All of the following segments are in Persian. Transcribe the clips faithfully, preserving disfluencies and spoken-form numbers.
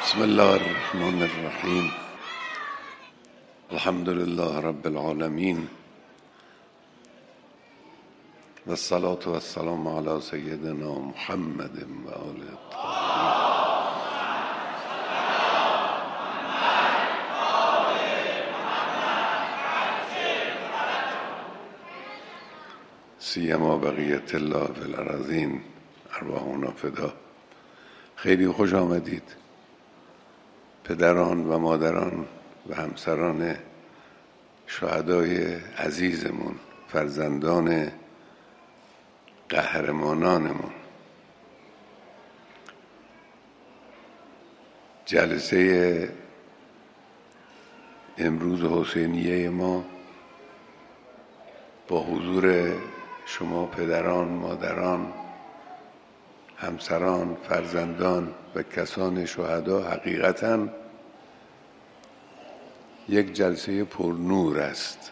بسم الله الرحمن الرحیم. الحمد لله رب العالمین و الصلاة و السلام علی سیدنا محمد و آله الطاهرین. سیما بقیت الله فی الارضین ارواحنا فدا. خیلی خوش آمدید پدران و مادران و همسران شهدای عزیزمون، فرزندان قهرمانانمون. جلسه امروز حسینیه ما با حضور شما پدران، مادران، همسران، فرزندان و کسان شهدا حقیقتاً یک جلسه پرنور است.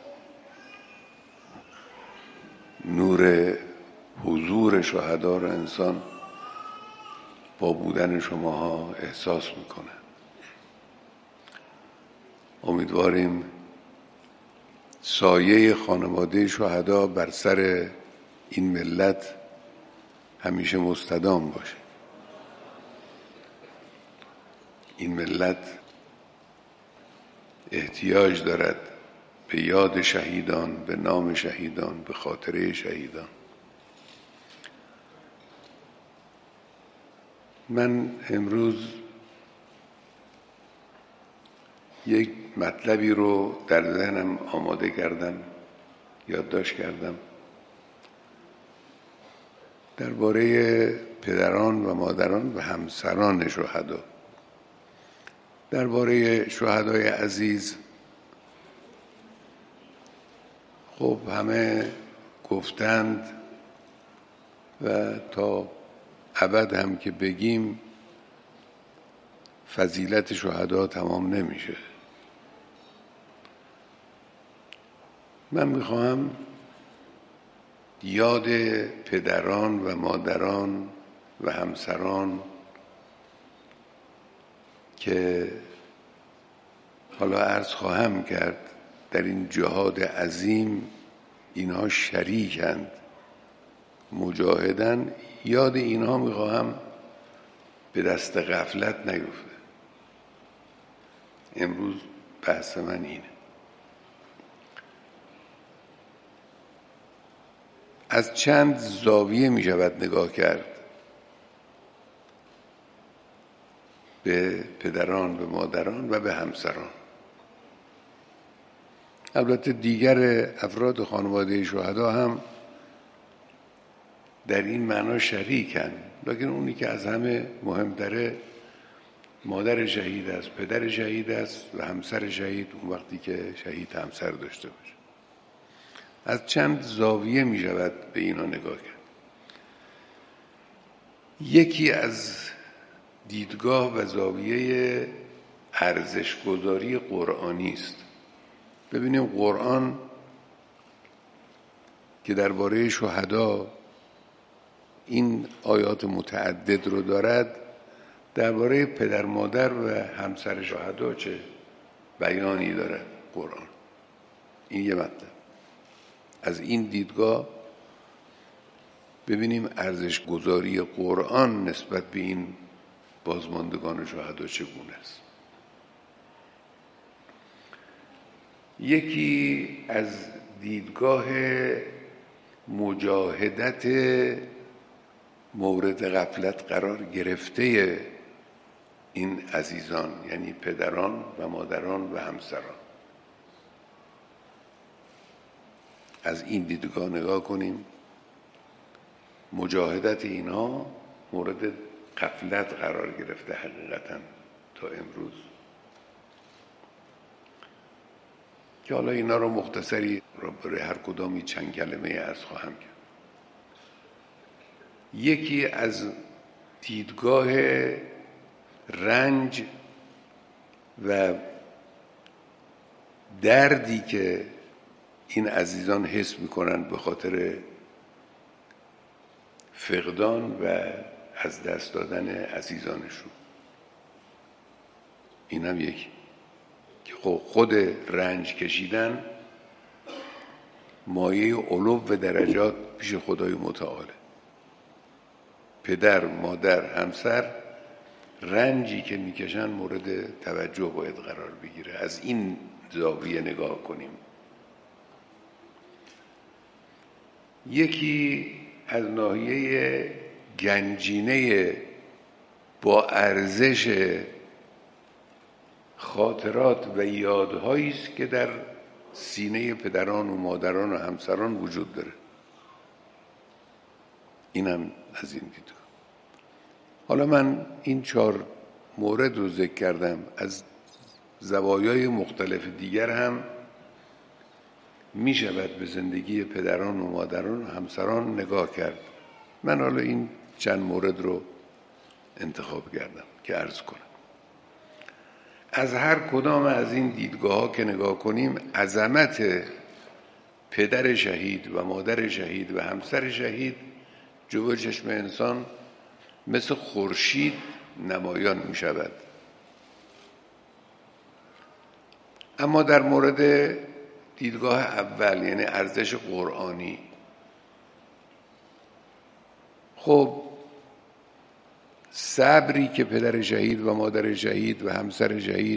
نور حضور شهدا را انسان با بودن شماها احساس میکنه. امیدواریم سایه خانواده شهدا بر سر این ملت همیشه مستدام باشه. این ملت احتیاج دارد به یاد شهیدان، به نام شهیدان، به خاطره شهیدان. من امروز یک مطلبی رو در ذهنم آماده کردم، یادداشت کردم، درباره پدران و مادران و همسران شهدا. درباره شهدای عزیز خب همه گفتند و تا ابد هم که بگیم فضیلت شهدا تمام نمیشه. من میخواهم یاد پدران و مادران و همسران که حالا عرض خواهم کرد در این جهاد عظیم اینها شریکند، مجاهدن، یاد اینها میخواهم به دست غفلت نیفته. امروز بحث من اینه. از چند زاویه می شود نگاه کرد به پدران، به مادران و به همسران. البته دیگر افراد خانواده شهدا هم در این معنا شریکن، لیکن اونی که از همه مهمتره مادر شهید است، پدر شهید است و همسر شهید، اون وقتی که شهید همسر داشته باشه. از چند زاویه می شود به اینا نگاه کرد. یکی از دیدگاه و زاویه ارزش‌گذاری قرآنی است. ببینیم قرآن که درباره شهدا این آیات متعدد رو دارد، درباره پدر مادر و همسر شهدا چه بیانی دارد قرآن. این یه مطلب. از این دیدگاه ببینیم ارزش‌گذاری قرآن نسبت به این بازماندگان شهدا چگونه است. یکی از دیدگاه مجاهدت مورد غفلت قرار گرفته این عزیزان، یعنی پدران و مادران و همسران. از این دیدگاه نگاه کنیم. مجاهدت اینها مورد غفلت قرار گرفته حقیقتا تا امروز، که حالا اینا رو مختصری رو برای هر کدامی چند کلمه عرض خواهم کرد. یکی از دیدگاه رنج و دردی که این عزیزان حس میکنن به خاطر فقدان و از دست دادن عزیزانشون. اینم یکی که خود رنج کشیدن مایه علو و درجات پیش خدای متعاله. پدر، مادر، همسر رنجی که میکشن مورد توجه باید قرار بگیره. از این زاویه نگاه کنیم. یکی از ناحیه گنجینه با ارزش خاطرات و یادهایی است که در سینه پدران و مادران و همسران وجود داره. اینم از این دیدگاه. حالا من این چهار مورد رو ذکر کردم، از زوایای مختلف دیگر هم می شود به زندگی پدران و مادران و همسران نگاه کرد. من حالا این چند مورد رو انتخاب کردم که عرض کنم. از هر کدام از این دیدگاه ها که نگاه کنیم، عظمت پدر شهید و مادر شهید و همسر شهید جلوی چشم انسان مثل خورشید نمایان می شود. اما در مورد دیدگاه اول، یعنی ارزش قرآنی، خب صبری که پدر شهید و مادر شهید و همسر شهید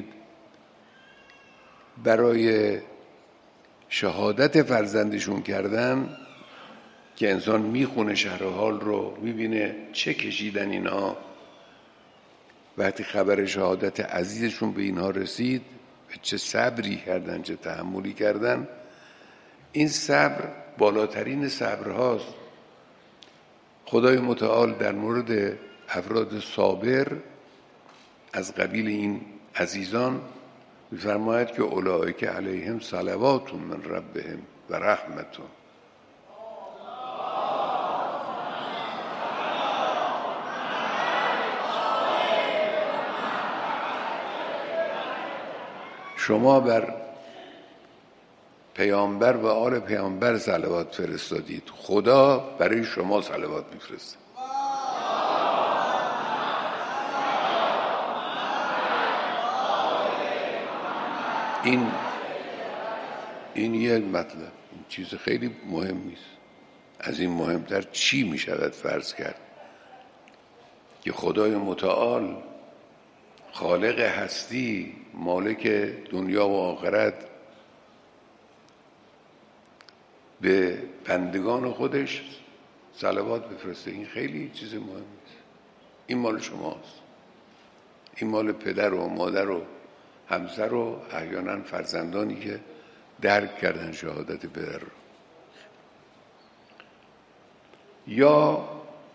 برای شهادت فرزندشون کردن، که انسان میخونه شرح حال رو، میبینه چه کشیدن اینها وقتی خبر شهادت عزیزشون به اینها رسید، چه صبری کردن، چه تحملی کردن. این صبر بالاترین صبر هاست. خدای متعال در مورد افراد صابر از قبیل این عزیزان می‌فرماید که اولئک علیهم صلوات من ربهم و رحمت. شما بر پیامبر و آل پیامبر صلوات فرستادید، خدا برای شما صلوات میفرسته. این این یه مطلب، این چیز خیلی مهمی است. از این مهمتر چی می شود فرض کرد که خدای متعال خالق هستی، مالک دنیا و آخرت، به بندگان خودش صلوات بفرسته. این خیلی چیز مهمی است. این مال شماست. این مال پدر و مادر و همسر و احیانا فرزندانی که درک کردن شهادت پدر رو. یا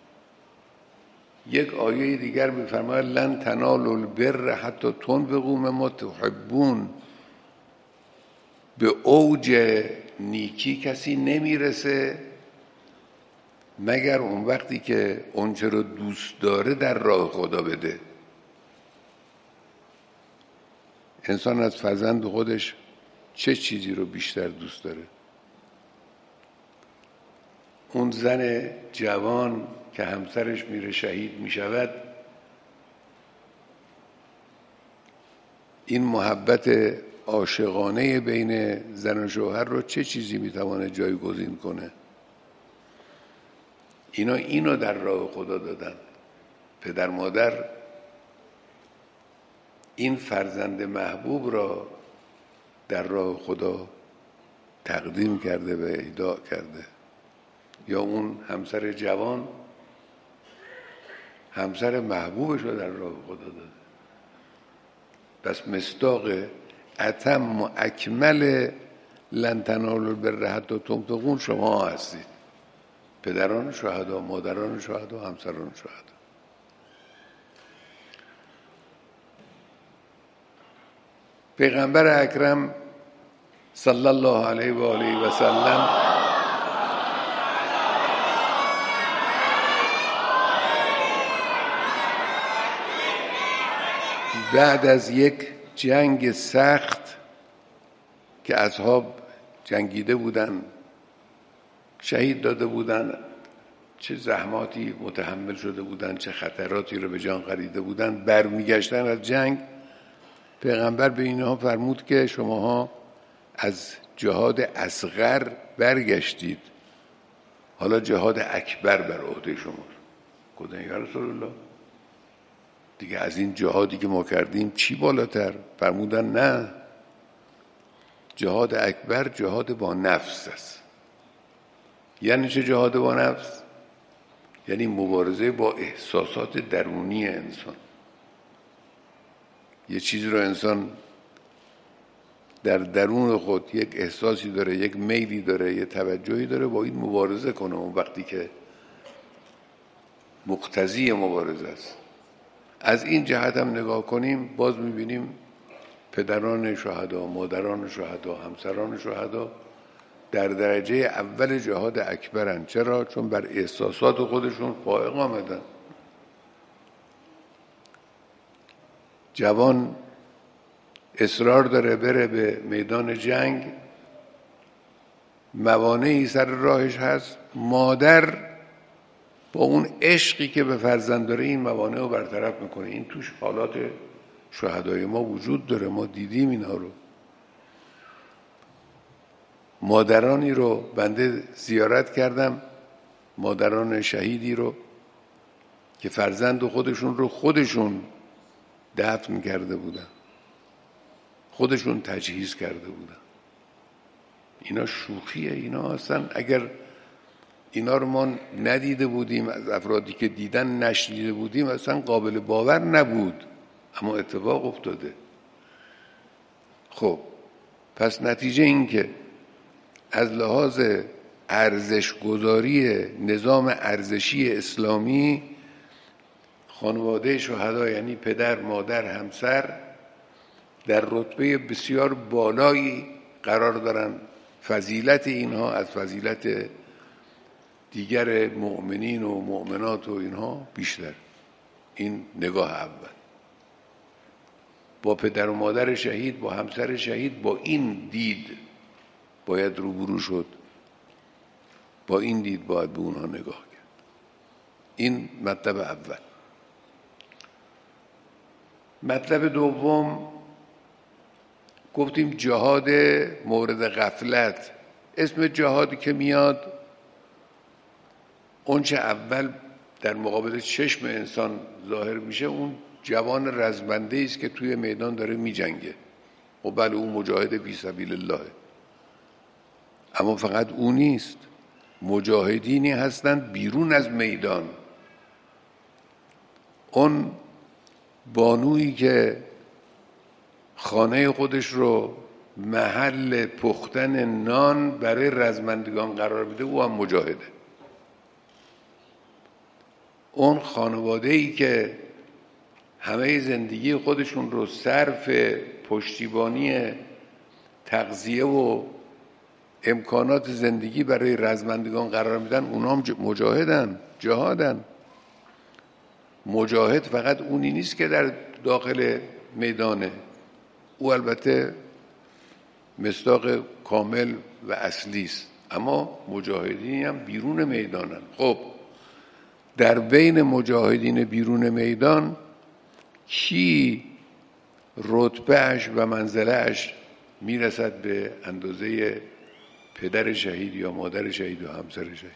یک آیه دیگر می‌فرماید لن تنالوا البر حتی تنفقوا مما تحبون. به اوج نیکی کسی نمیرسه مگر اون وقتی که اونچه رو دوست داره در راه خدا بده. انسان از فرزند خودش چه چیزی رو بیشتر دوست داره؟ اون زن جوان که همسرش میره شهید میشود، این محبت عاشقانه بین زن و شوهر رو چه چیزی میتوانه جایگزین کنه؟ اینا اینو در راه خدا دادن. پدر مادر این فرزند محبوب را در راه خدا تقدیم کرده و اهدا کرده. یا اون همسر جوان همسر محبوبش رو در راه خدا داده. پس مصداق اتم و اکمل لن تنالوا البر حتی تنفقوا شما هستید، پدران شهدا، مادران شهدا، همسران شهدا. پیغمبر اکرم صلی الله علیه و آله و سلم بعد از یک جنگ سخت که اصحاب جنگیده بودن، شهید داده بودن، چه زحماتی متحمل شده بودن، چه خطراتی رو به جان خریده بودن، برمیگشتن از جنگ پیغمبر به اینها فرمود که شماها از جهاد اصغر برگشتید، حالا جهاد اکبر بر عهده شما. گفتن یا رسول الله دیگه از این جهادی که ما کردیم چی بالاتر؟ فرمودن نه، جهاد اکبر جهاد با نفس است. یعنی چه جهاد با نفس؟ یعنی مبارزه با احساسات درونی انسان. یه چیزی رو انسان در درون خود یک احساسی داره، یک میلی داره، یک توجهی داره، با این مبارزه کنه. اون وقتی که مقتضی مبارزه است. از این جهت هم نگاه کنیم باز میبینیم پدران شهدا، مادران شهدا، همسران شهدا در درجه اول جهاد اکبرن. چرا؟ چون بر احساسات خودشون فائق آمدن. جوان اصرار داره بره به میدان جنگ، موانعی سر راهش هست، مادر با اون عشقی که به فرزند داره این موانع رو برطرف میکنه. این توش حالات شهدای ما وجود داره، ما دیدیم اینا رو. مادرانی رو بنده زیارت کردم، مادران شهیدی رو که فرزند خودشون رو خودشون دفن کرده بودن، خودشون تجهیز کرده بودن. اینا شوخیه؟ اینا اصلا اگر اینا رو ما ندیده بودیم، از افرادی که دیدن نشنیده بودیم، اصلا قابل باور نبود، اما اتفاق افتاده. خب پس نتیجه این که از لحاظ ارزش‌گذاری نظام ارزشی اسلامی خانواده شهدا یعنی پدر، مادر، همسر در رتبه بسیار بالایی قرار دارن. فضیلت اینها از فضیلت دیگر مؤمنین و مؤمنات و اینها بیشتر. این نگاه اول. با پدر و مادر شهید، با همسر شهید، با این دید باید روبرو شد، با این دید باید به اونها نگاه کرد. این مطلب اول. مطلب دوم گفتیم جهاد مورد غفلت. اسم جهادی که میاد اون چه اول در مقابل چشم انسان ظاهر میشه اون جوان رزمنده است که توی میدان داره میجنگه. و بله اون مجاهد فی سبیل الله، اما فقط اون نیست. مجاهدینی هستند بیرون از میدان. اون بانویی که خانه خودش رو محل پختن نان برای رزمندگان قرار میده او هم مجاهده. اون خانواده‌ای که همه زندگی خودشون رو صرف پشتیبانی تغذیه و امکانات زندگی برای رزمندگان قرار میدن، اونا هم مجاهدن، جهادن. مجاهد فقط اونی نیست که در داخل میدانه، او البته مصداق کامل و اصلی است، اما مجاهدین هم بیرون میدانن. خب در بین مجاهدین بیرون میدان کی رتبهش و منزلهش میرسد به اندازه پدر شهید یا مادر شهید و همسر شهید؟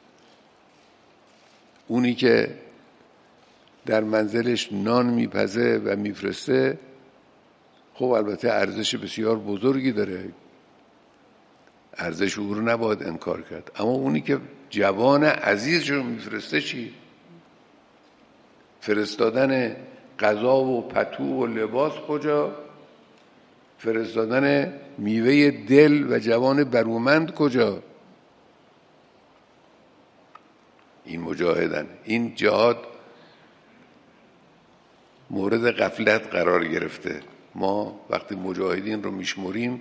اونی که در منزلش نان میپزه و میفرسته، خب البته ارزش بسیار بزرگی داره، ارزش او رو نباید انکار کرد، اما اونی که جوان عزیزش رو میفرسته چی؟ فرستادن غذا و پتو و لباس کجا؟ فرستادن میوه دل و جوان برومند کجا؟ این مجاهدن. این جهاد مورد غفلت قرار گرفته. ما وقتی مجاهدین رو میشمریم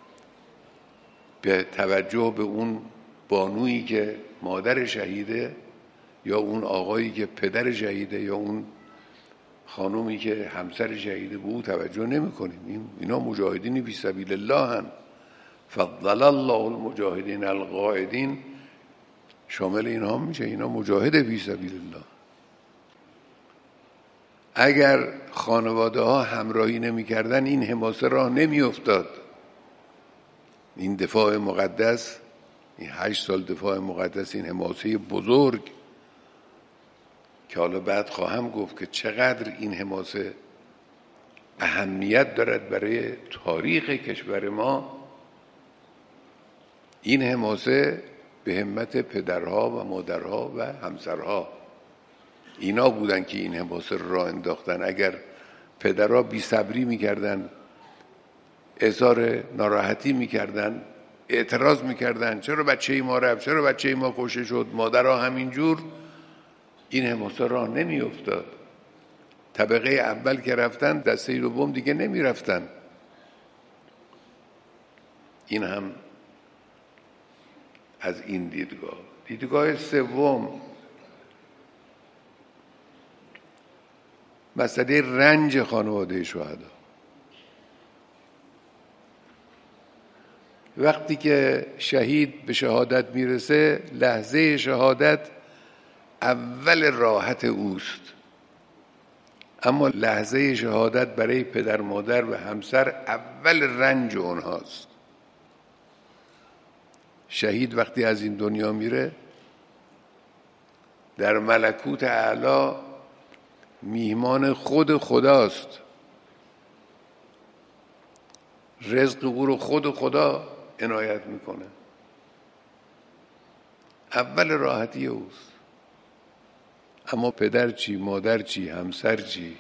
به توجه به اون بانویی که مادر شهیده یا اون آقایی که پدر شهیده یا اون خانومی که همسر شهیده به او توجه نمی کنیم. این اینا مجاهدین فی سبیل الله هن. فضل الله المجاهدین القاعدین شامل اینها میشه. اینا مجاهد فی سبیل الله. اگر خانواده ها همراهی نمی کردن این حماسه راه نمی افتاد. این دفاع مقدس، این هشت سال دفاع مقدس، این حماسه بزرگ که حالا بعد خواهم گفت که چقدر این حماسه اهمیت دارد برای تاریخ کشور ما. این حماسه به همت پدرها و مادرها و همسرها، اینا بودن که این حماسه را انداختن. اگر پدرها بی صبری میکردن، اظهار ناراحتی میکردن، اعتراض میکردن چرا بچه ما رفت، چرا بچه ما کشته شد، مادرها همینجور، این حماسه راه نمی افتاد. طبقه اول که رفتن، دسته دوم دیگه نمی رفتن. این هم از این دیدگاه. دیدگاه سوم، مسئله رنج خانواده شهدا. وقتی که شهید به شهادت میرسه، لحظه شهادت اول راحت اوست، اما لحظه شهادت برای پدر مادر و همسر اول رنج اونهاست. شهید وقتی از این دنیا میره، در ملکوت اعلی میهمان خود خداست. رزق او رو خود خدا عنایت میکنه. اول راحتی اوست. اما پدر چی، مادر چی، همسر چی؟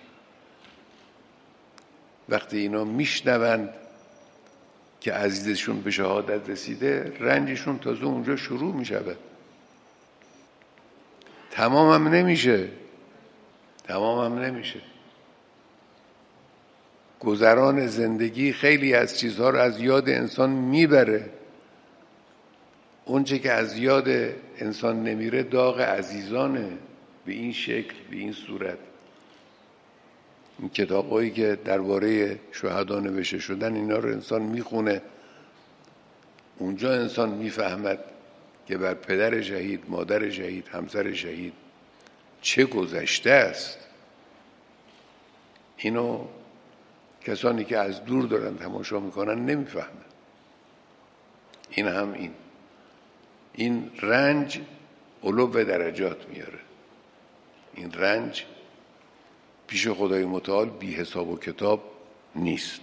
وقتی اینا میشنوند که عزیزشون به شهادت رسیده، رنجشون تازه اونجا شروع میشود. تمام هم نمیشه. تمام هم نمیشه. گذران زندگی خیلی از چیزها رو از یاد انسان میبره. اونچه که از یاد انسان نمیره داغ عزیزانه، به این شکل، به این صورت. این کتابایی که درباره شهدا نوشته شدن، اینا رو انسان میخونه، اونجا انسان میفهمد که بر پدر شهید، مادر شهید، همسر شهید چه گذشته است. اینو کسانی که از دور دارن تماشا میکنن نمیفهمن. این هم این این رنج علو به درجات میاره. این رنج پیش خدای متعال بی حساب و کتاب نیست.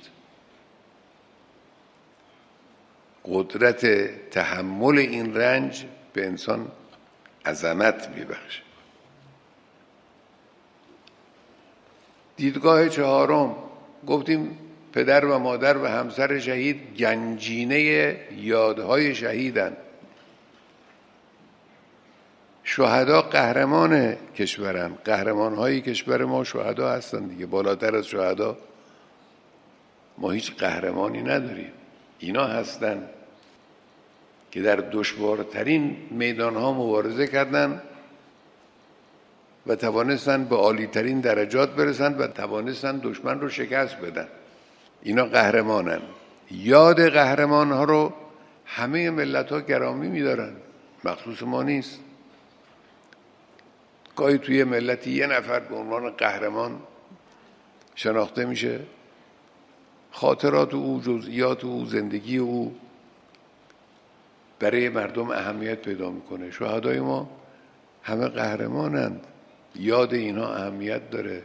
قدرت تحمل این رنج به انسان عظمت میبخشه. دیدگاه چهارم، گفتیم پدر و مادر و همسر شهید گنجینه یادهای شهیدن. شهدا قهرمان کشورن. قهرمانهای کشور ما شهدا هستن دیگه. بالاتر از شهدا ما هیچ قهرمانی نداریم. اینا هستن که در دشوارترین میدانها مبارزه کردن و توانستن به عالیترین درجات برسن و توانستن دشمن رو شکست بدن. اینا قهرمانن. یاد قهرمان ها رو همه ملت ها گرامی می‌دارن، مخصوص ما نیست. گاهی توی ملتی یه نفر به عنوان قهرمان شناخته میشه، خاطرات او، جزئیات او، زندگی او برای مردم اهمیت پیدا میکنه. شهدای ما همه قهرمانند. یاد اینا اهمیت داره.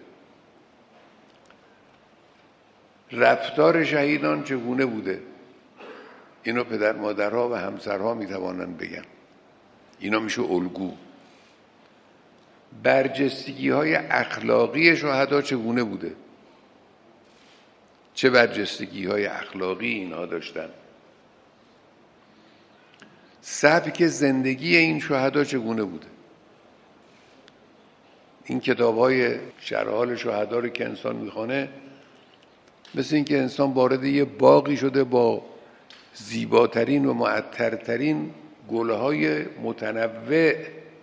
رفتار شهیدان چگونه بوده؟ اینو پدر مادرها و همسرها میتوانند بگن. اینا میشه الگو. برجستگی های اخلاقی شهدا چگونه بوده؟ چه برجستگی های اخلاقی اینها داشتن؟ سبک زندگی این شهدا چگونه بوده؟ این کتاب های شرح حال شهدا رو که انسان میخونه، مثل این که انسان وارد یه باغی شده با زیباترین و معطرترین گلهای متنوع،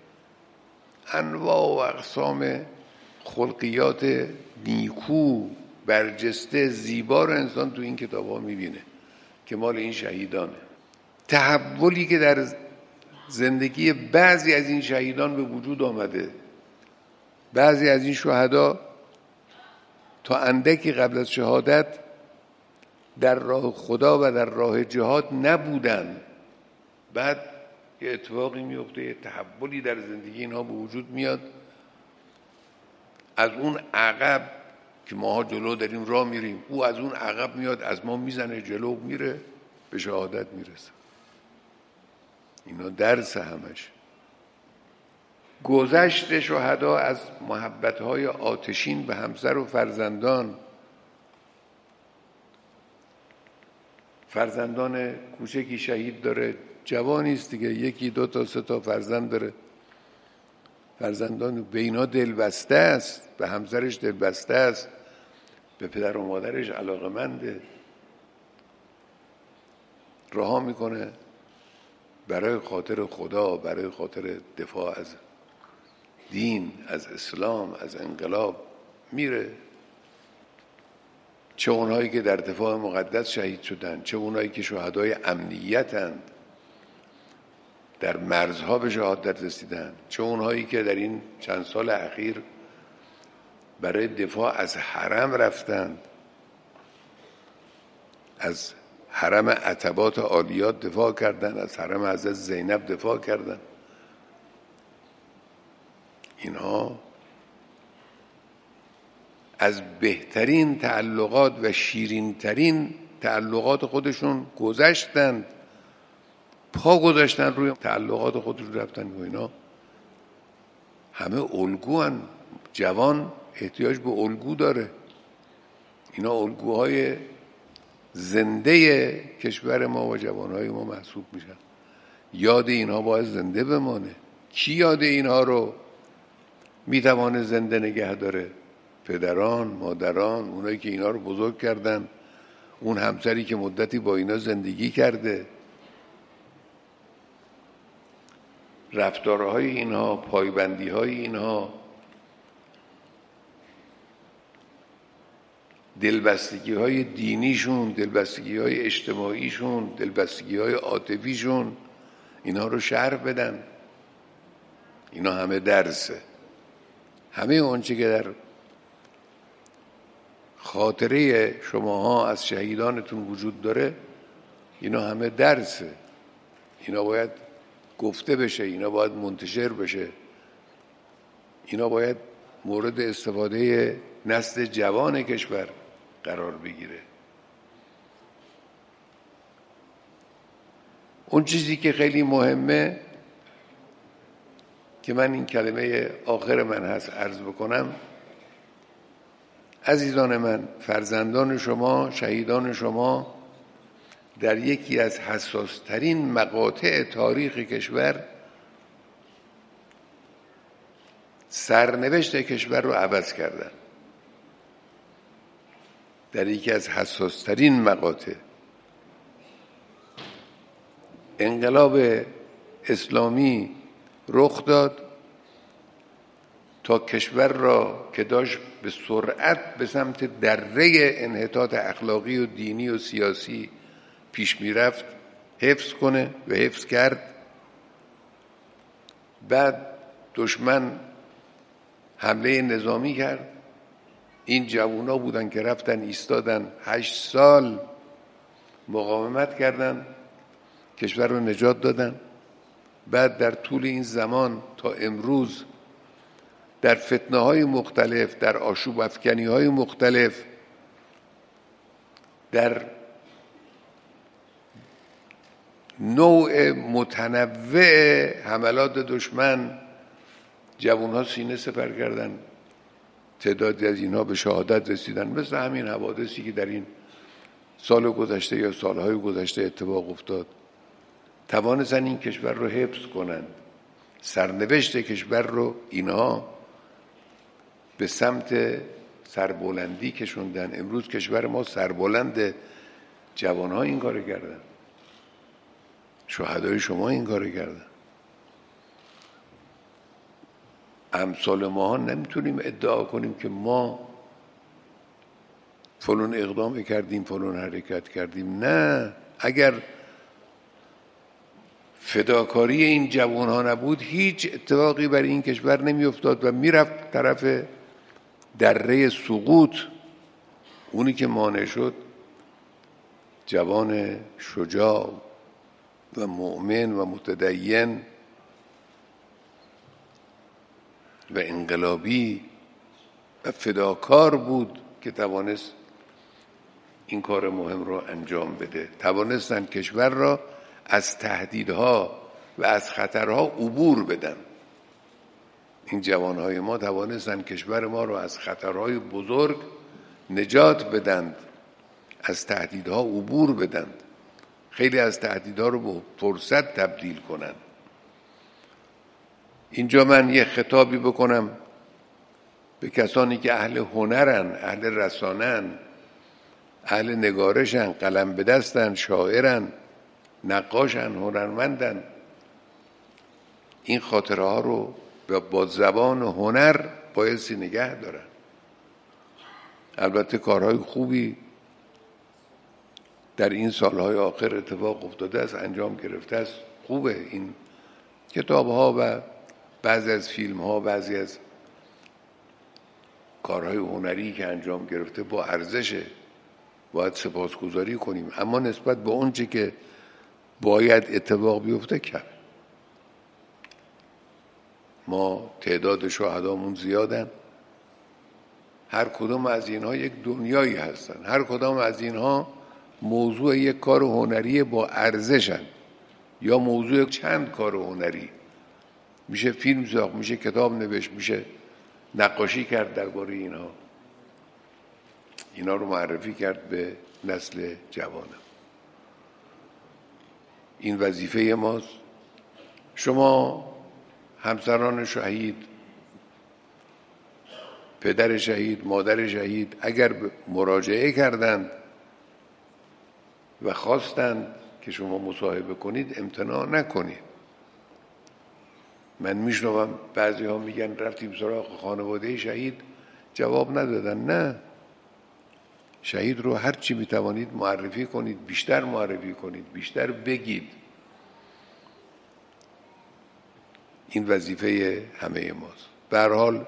انواع و اقسام خلقیات نیکو، برجسته، زیبا رو انسان تو این کتاب ها میبینه که مال این شهیدانه. تحولی که در زندگی بعضی از این شهیدان به وجود آمده. بعضی از این شهدا تا اندکی قبل از شهادت در راه خدا و در راه جهاد نبودن. بعد یه اتفاقی میفته، یه تحولی در زندگی اینها به وجود میاد. از اون عقب که ماها جلو داریم راه میریم، او از اون عقب میاد از ما میزنه جلو، میره به شهادت میرسه. اینا درس همش. گذشت شهدا از محبت‌های آتشین به همسر و فرزندان، فرزندان کوچکی شهید داره، جوانی است دیگه، یکی دو تا سه تا فرزند داره، فرزندان به اینا دلبسته است، به همسرش دلبسته است، به پدر و مادرش علاقمنده، رها میکنه برای خاطر خدا، برای خاطر دفاع از دین، از اسلام، از انقلاب میره. چه اونهایی که در دفاع مقدس شهید شدن، چه اونهایی که شهدای امنیتند، در مرزها به شهادت رسیدن، چه اونهایی که در این چند سال اخیر برای دفاع از حرم رفتند، از حرم عتبات عالیات دفاع کردن، از حرم حضرت زینب دفاع کردن. اینها از بهترین تعلقات و شیرینترین تعلقات خودشون گذشتند، پا گذاشتن روی تعلقات خودشون رفتن. و اینا همه الگوان. جوان احتیاج به الگو داره. اینا الگوهای زنده کشور ما و جوانهای ما محسوب میشن. یاد اینها باید زنده بمانه. کی یاد اینها رو میتوانه زنده نگه داره؟ پدران، مادران، اونایی که اینا رو بزرگ کردن، اون همسری که مدتی با اینا زندگی کرده. رفتارهای اینها، پایبندیهای اینها، دلبستگی‌های دینیشون، دلبستگی‌های اجتماعیشون، دلبستگی‌های عاطفیشون، اینا رو شرح بدن. اینا همه درسه. همه اونچه که در خاطره شماها از شهیدانتون وجود داره، اینا همه درسه. اینا باید گفته بشه، اینا باید منتشر بشه، اینا باید مورد استفاده نسل جوان کشور قرار بگیره. اون چیزی که خیلی مهمه که من این کلمه آخر من هست عرض بکنم، عزیزان من، فرزندان شما، شهیدان شما در یکی از حساسترین مقاطع تاریخ کشور سرنوشت کشور رو عوض کردن. در یکی از حساسترین مقاطع انقلاب اسلامی رخ داد تا کشور را که داشت به سرعت به سمت دره انحطاط اخلاقی و دینی و سیاسی پیش میرفت حفظ کنه و حفظ کرد. بعد دشمن حمله نظامی کرد. این جوونا بودن که رفتن ایستادن هشت سال مقاومت کردن، کشور رو نجات دادن. بعد در طول این زمان تا امروز در فتنه های مختلف، در آشوب افکنی های مختلف، در نوع متنوع حملات دشمن جوانها سینه سپر کردن. تعدادی از اینها به شهادت رسیدن، مثل همین حوادثی که در این سال گذشته یا سالهای گذشته اتفاق افتاد. توانستن این کشور رو حفظ کنند. سرنوشت کشور رو اینها به سمت سربلندی کشوندن. امروز کشور ما سربلند، جوانها این کار کردن، شهدای شما این کار کردن. امثال ماها نمیتونیم ادعا کنیم که ما فلان اقدام کردیم، فلان حرکت کردیم. نه، اگر فداکاری این جوانها نبود هیچ اتفاقی برای این کشور نمی افتاد و میرفت طرف دره سقوط. اونی که مانع شد جوان شجاع و مؤمن و متدین و انقلابی و فداکار بود که توانست این کار مهم رو انجام بده. توانستن کشور را از تهدیدها و از خطرها عبور بدن. این جوانهای ما توانستن کشور ما را از خطرهای بزرگ نجات بدند، از تهدیدها عبور بدند، خیلی از تهدیدها رو به فرصت تبدیل کنند. اینجا من یه خطابی بکنم به کسانی که اهل هنرن، اهل رسانن، اهل نگارشن، قلم به دستن، شاعرن، نقاشن، هنرمندن. این خاطره ها رو با زبان هنر بایستی نگه دارن. البته کارهای خوبی در این سالهای آخر اتفاق افتاده است، انجام گرفته است. خوبه این کتاب ها و بعضی از فیلم ها، بعضی از کارهای هنری که انجام گرفته با ارزشه، باید سپاسگزاری کنیم. اما نسبت به اون چه که باید اتفاق بیفته کم. ما تعداد شهدامون زیادن، هر کدام از اینها یک دنیایی هستن، هر کدام از اینها موضوع یک کار هنری با ارزشن یا موضوع چند کار هنری. میشه فیلم ساخت، میشه کتاب نوشت، میشه نقاشی کرد درباره اینها. اینا رو معرفی کرد به نسل جوانم. این وظیفه ماست. شما همسران شهید، پدر شهید، مادر شهید اگر مراجعه کردند و خواستند که شما مصاحبه کنید، امتناع نکنید. من میشنوم بعضی ها میگن رفتیم سراغ خانواده شهید، جواب ندادن. نه، شهید رو هر چی میتوانید معرفی کنید، بیشتر معرفی کنید، بیشتر بگید. این وظیفه همه ماست. به هر حال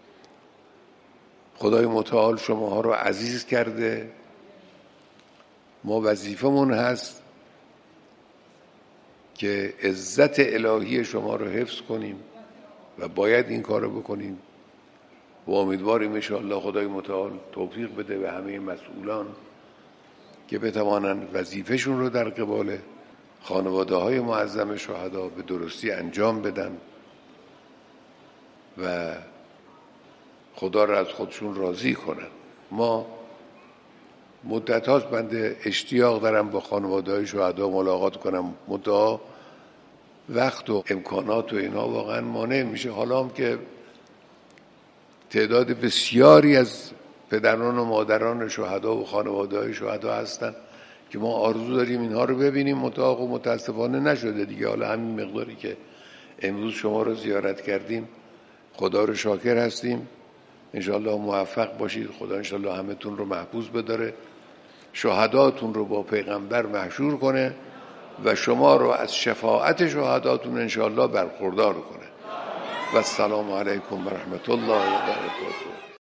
خدای متعال شماها رو عزیز کرده. ما وظیفمون هست که عزت الهی شما رو حفظ کنیم و باید این کار رو بکنیم و امیدواریم ان شاءالله خدای متعال توفیق بده به همه مسئولان که بتوانند وظیفهشون رو در قبال خانواده های معظم شهدا به درستی انجام بدن و خدا را از خودشون راضی کنن. ما مدت هاست بنده اشتیاق دارم با خانواده های شهدا ملاقات کنم، مدعا وقت و امکانات و اینا واقعا مانع میشه. حالا هم که تعداد بسیاری از پدران و مادران شهدا و خانواده های شهدا هستن که ما آرزو داریم اینها رو ببینیم، مدعا و متاسفانه نشده دیگه. حالا همین مقداری که امروز شما رو زیارت کردیم خدا رو شاکر هستیم. انشاءالله موفق باشید. خدا انشاءالله همه تون رو محفوظ بداره، شهداتون رو با پیغمبر محشور کنه و شما رو از شفاعت شهداتون انشاءالله برخوردار کنه. و السلام علیکم و رحمت الله و برکاته.